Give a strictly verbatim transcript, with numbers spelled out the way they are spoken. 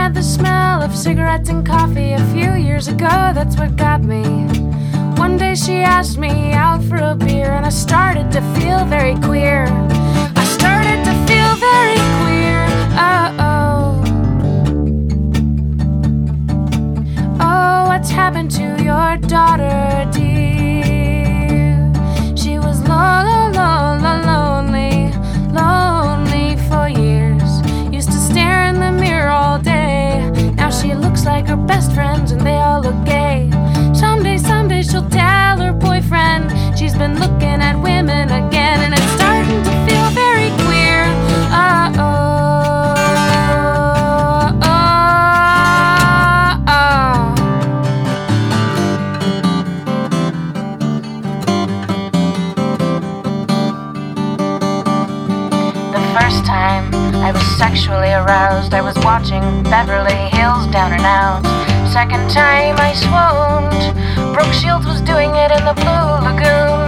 had the smell of cigarettes and coffee a few years ago, that's what got me. One day she asked me out for a beer, and I started to feel very queer. I started to feel very queer. Oh-oh. Oh, what's happened to your daughter, dear? She was lo- lo- lo- lo- lonely, lonely for years. Used to stare in the mirror all day. Now she looks like her best friends and they all look gay. Someday, someday she'll tell her boyfriend she's been looking at women again, and it's starting to feel very queer. Uh-oh. First time I was sexually aroused, I was watching Beverly Hills Down and Out. Second time I swooned, Brooke Shields was doing it in the Blue Lagoon.